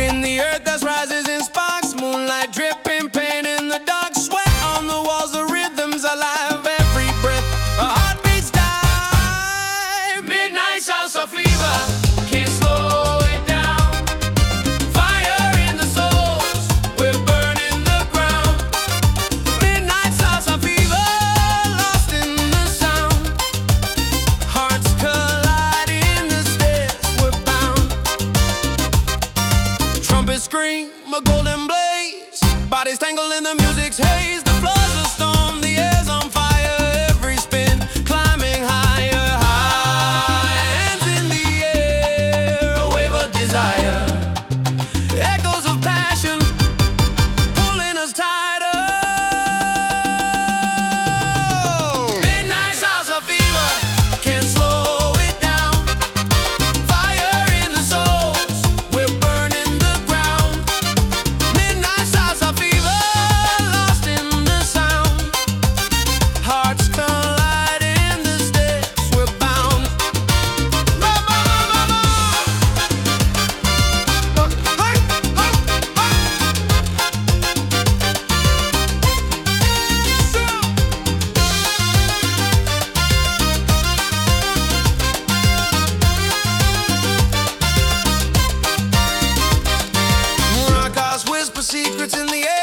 In the earth that rises in sparks, moonlight dripping, pain in the dark, sweat on the walls, the rhythms alive, every breath, a heartbeat's dive. Midnight salsa fever, can't slow it down. Fire in the souls, we're burning the ground. Midnight salsa fever, lost in the sound. Hearts collide in the stairs, we're bound. Trumpets scream, a golden blaze, bodies tangled in the music's haze. The floor's a storm, the air's on fire, every spin climbing higher, high. Hands in the air, a wave of desire, echoes of passion pulling us tighter. Midnight salsa fever, can't slow it down. Fire in the souls, we're burning the ground. Midnight salsa fever, lost in the sound. Hearts collide in the steps, we're bound. Maracas whisper secrets in the air.